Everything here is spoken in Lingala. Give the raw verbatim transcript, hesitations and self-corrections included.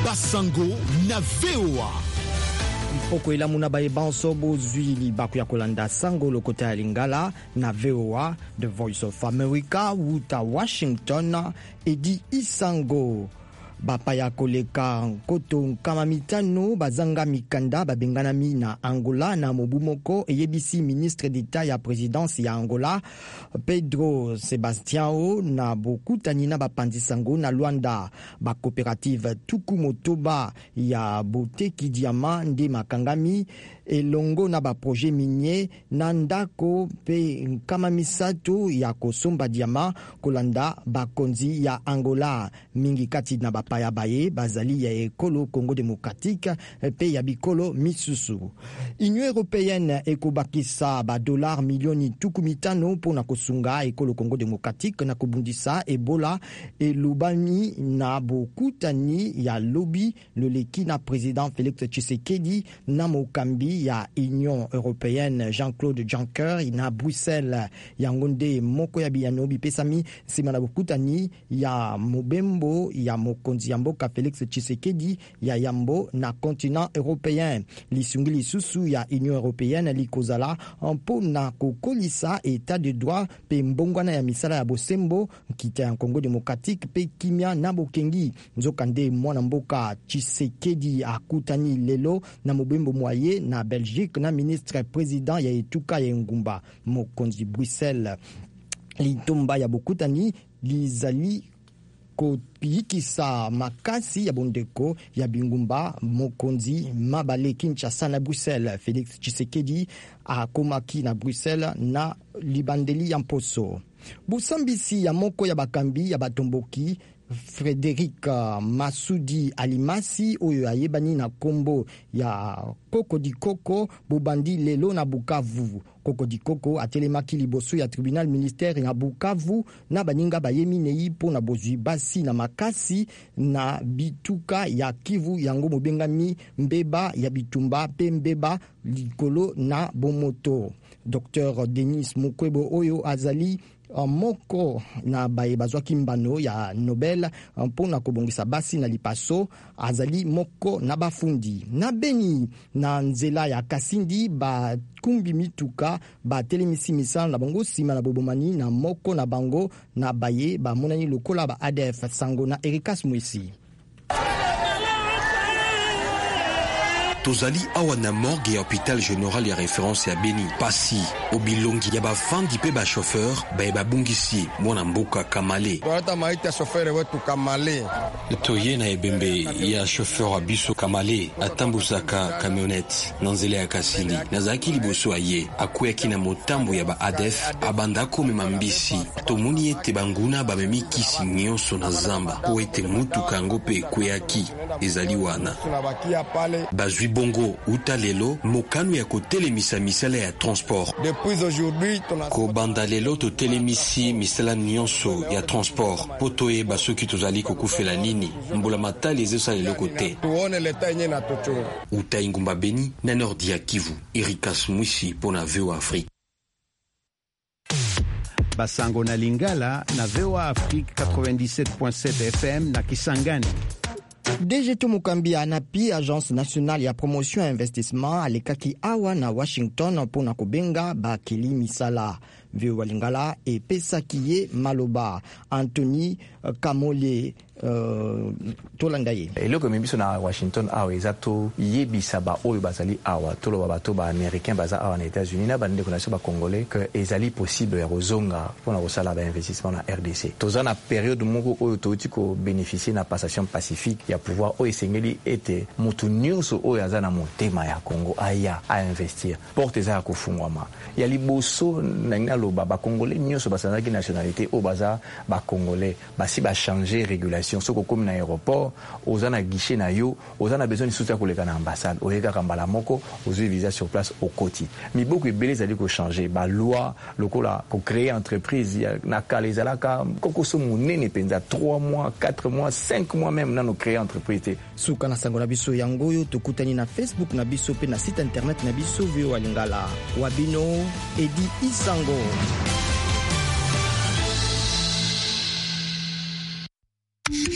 Basango na V O A. Oko ila muna baye banso bozwi li baku ya kolanda sango lokota ya Lingala na V O A, The Voice of America, wuta Washington, Edi Isango. Bapaya koleka koto kama mitano bazanga mikanda babengana mi na Angola na mobumoko eyebisi ministre d'État ya présidence ya Angola Pedro Sebastião na bokutani na bapanzisango na Luanda. Ba coopérative Tuku Motoba ya Boteki Diama nde makangami elongo na ba projet minier na ndako pe kama misato ya kosomba diama kolanda bakonzi ya Angola. Mingi kati na bapaya baye bazali ya ekolo Congo démocratique pe ya bikolo misusu. Union européenne ekobakisa ba dollar milioni tuku mitano pona kosunga ekolo Congo démocratique na kubundisa Ebola elubani na bokutani ya lobby loleki na président Félix Tshisekedi na mokambi ya Union européenne Jean-Claude Juncker na Bruxelles. Yangonde moko ya biyano bipesami sima na bokutani ya mobembo ya mokonzi ya mboka Félix Tshisekedi ya yambo na continent européen. Lisungi lisusu ya Union européenne likozala mpo na kokolisa état de droit pe mbongwana ya misala ya bosembo kita ya Congo démocratique pe kimia na bokengi. Nzokande mwana mboka Tshisekedi akutani lelo na mobembo moye na Belgique na ministre président ya etuka ya ngumba mokonzi Bruxelles. Litomba ya bokutani lizali kopikisa makasi ya bondeko ya bingumba mokonzi mabale Kinshasa na Bruxelles. Félix Tshisekedi akomaki na Bruxelles na libandeli ya mposo. Busambisi ya moko ya bakambi ya batomboki Frédéric Masudi Alimasi oyo ayebani na kombo ya Koko di Koko bobandi lelo na Bukavu. Koko di Koko atelemaki liboso ya tribunal ministère na Bukavu na baninga bayemi nei po na bozwi basi na makasi na bituka ya Kivu yango mobengami mbeba ya bitumba pe mbeba likolo na bomoto. Docteur Denis Mukwebo oyo azali moko na baye bazwaki mbano ya Nobel mpona kobongisa basi na lipaso azali moko na bafundi. Na Beni na nzela ya Kasindi ba kumbi mituka ba telemisi misala na bango sima na bobomani na moko na bango na baye ba monani lokola ba A D F sango na Erikas Mwisi. Tozali awa na morgue ya hôpital général ya référence ya Beni pasi obilongi ya bafandi pe ba chauffeur ba ba bungisi mwana mboka Kamale toata maita chauffeur wetu Kamale toye na ebembe ya chauffeur abiso Kamale atambusaka camionnette na nzela ya Kasindi nazaki liboso aye akweki na motambo ya ba A D F abanda komema mbisi tomuni ete banguna bamemi kisi nyonso na zamba po ete mutuka ngo pe kweyaki ezali wana bazwi bongo uta lelo mokanu ya kotelemisa misala ya transport. Depuis aujourd'hui ko banda lelo to telemisi misala nyonso ya transport potoye basoki tozali kokufela nini mbola matali ezesa lelo kote tuone leta yenye na tocho uta ingumba Beni na Nordi ya Kivu. Erikas Mwisi pona V O A Afrique. Basango na Lingala na V O A Afrique quatre-vingt-dix-sept point sept F M na Kisangani. D G T Mukambi anapi agence nationale ya promotion et investissement alekaki awa na Washington pona kobenga bakeli misala. V O A Lingala e pesakiye maloba Anthony Kamole uh, tolandaye. Eloko mibiso na Washington awa ezato yebisa ba oyo bazali awa tolo ba bato ba américain baza awa na États-Unis na bande konation ba congolais que ezali possible ya kozonga pona kosala ba investissement na R D C. Toza na période moko oyo toti ko bénéficier na passation pacifique ya pouvoir oyo sengeli ete mutu nyonso oyo aza na motema ya Congo aya a investir. Porte za kufungwama. Ya liboso na loba ba congolais nyonso basanaki nationalité o baza ba congolais basi ba changer régulation soko comme na aéroport ozana guichet na yo ozana besoin de soutien koleka na ambassade oyeka kambala moko ozui visa sur place au koti mi beaucoup ebele zali ko changer ba loi lokola ko créer entreprise na kalezalaka koko so munene penza trois mois quatre mois cinq mois même na no créer entreprise suka na sango na biso yango yo tokutani na Facebook na biso pe na site internet na biso V O A Lingala wabino Edi Isango.